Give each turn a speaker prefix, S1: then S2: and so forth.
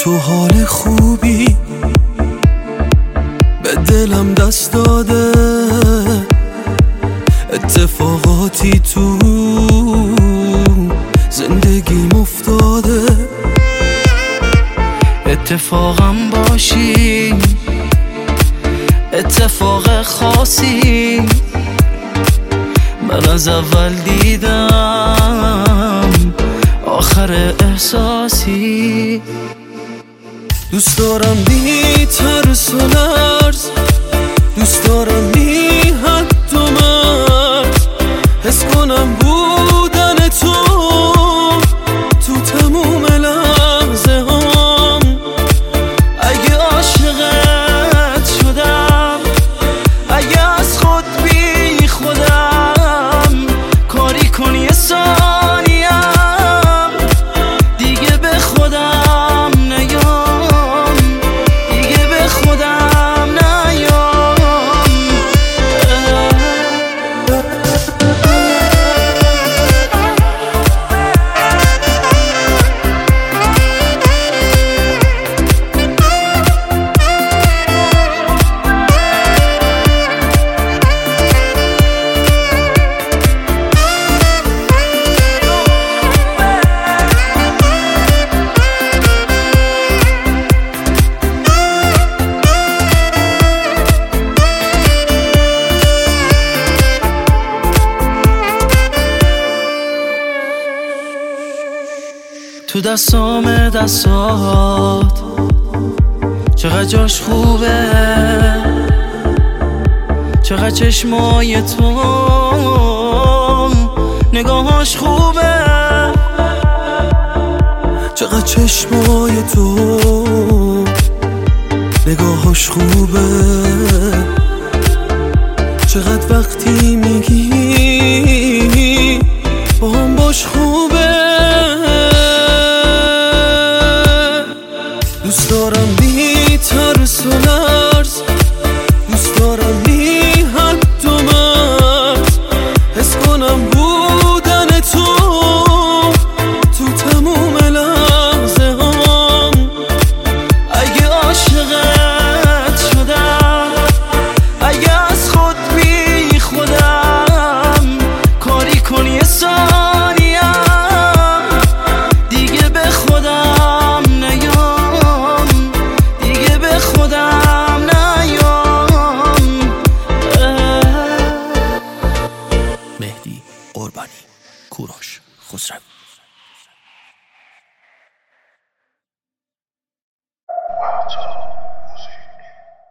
S1: تو حال خوبی به دلم دست داده، اتفاقاتی تو زندگیم افتاده.
S2: اتفاقم باشی، اتفاق خاصی، من از اول دیدم آخر احساسی.
S1: دوست دارم بی ترس و لرز، دوست دارم بی حد و مرز، حس کنم بودن تو تموم لحظه هام. اگه عاشقت شدم، اگه از خود بی خودم، کاری کن یه ثانیم دیگه به خودم نیام، دیگه به خودم نیام.
S2: تو دستام دستات چقدر جاش خوبه، چقدر چشمای تو نگاهاش خوبه،
S1: چقدر چشمای تو نگاهاش خوبه، چقدر وقتی میگی با هم باش خوبه. دوست دارم بی ترس و لرز، دوست دارم بی حد و مرز، حس کنم بودن تو تموم لحظه هام. اگه عاشقت شدم، اگه از خود بی خودم، کاری کن یه ثانیم دیگه به خودم نیام، دیگه به خودم نیام.
S3: مهدی قربانی، کوروش خسروی.